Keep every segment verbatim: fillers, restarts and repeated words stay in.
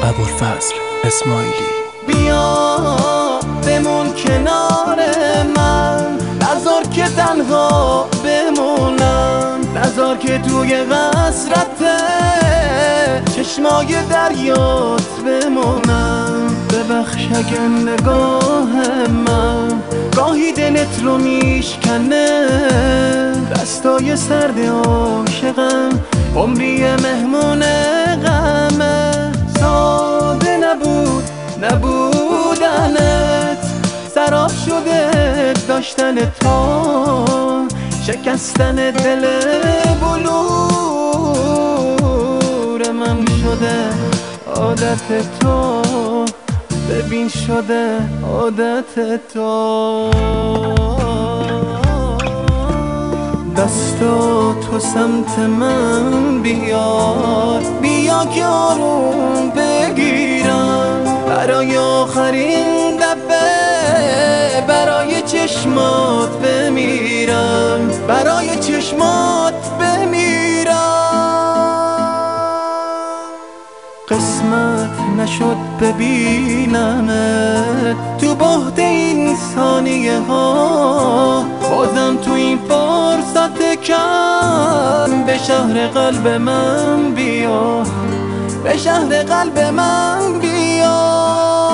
ابوالفضل اسماعیلی. بیا بمون کنار من، نذار که تنها بمونم، نذار که توی قصرت چشمای دریات بمونم. ببخش اگه نگاه من گاهی دلت رو میشکنه، دستای سرد عاشقم عمری مهمون غمه. ساده نبود نبودنت، سراب شده داشتن تو، شکستن دل بلور من شده عادت تو، ببین شده عادت تو. دستا تو سمت من بیار، بیا که آروم بگیرم، برای آخرین دفعه برای چشمات بمیرم، برای چشمات بمیرم. قسمت نشد ببینمت تو بهت این ثانیه ها، بازم تو این فرصت کم به شهر قلب من بیا، به شهر قلب من بیا.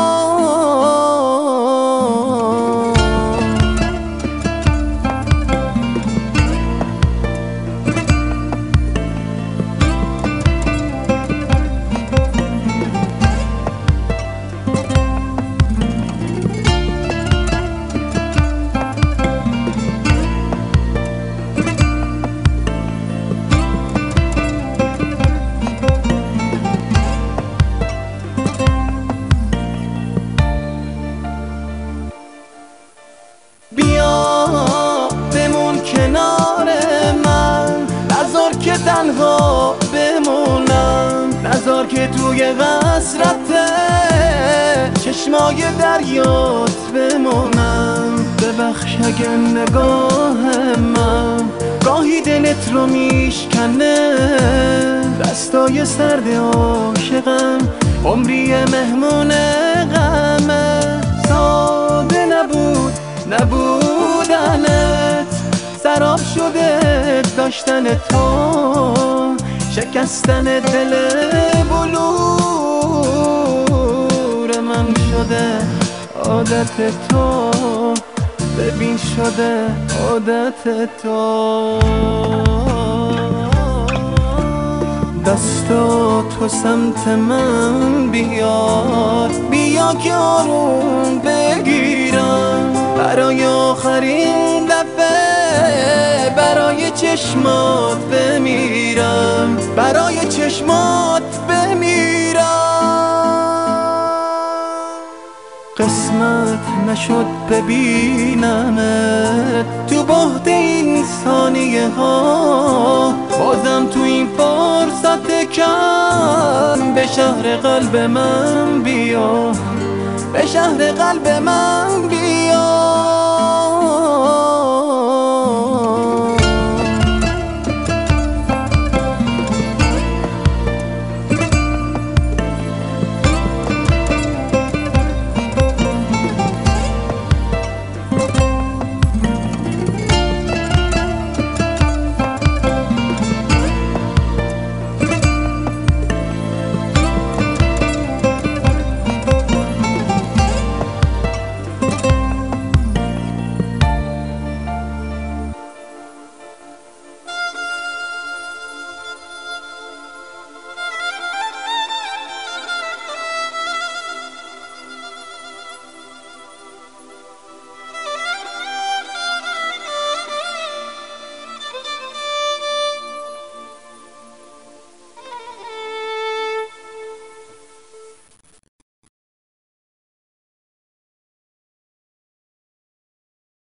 بیا بمون کنار من، نذار که تنها بمونم، نذار که توی قصرت چشمای دریات بمونم. ببخش اگه نگاه من گاهی دلت رو میشکنه، دستای سرد عاشقم عمری مهمون غمه. ساده نبود نبودنت، سراب شده داشتن تو، شکستن دل بلور من شده عادت تو، ببین شده عادت تو. دستا تو سمت من بیار، بیا که آروم بگیرم، برای آخرین دفعه برای چشمات بمیرم، برای چشمات بمیرم. قسمت نشد ببینمت تو بهت این ثانیه ها، بازم تو این فرصت کم به شهر قلب من بیا، به شهر قلب من بیا.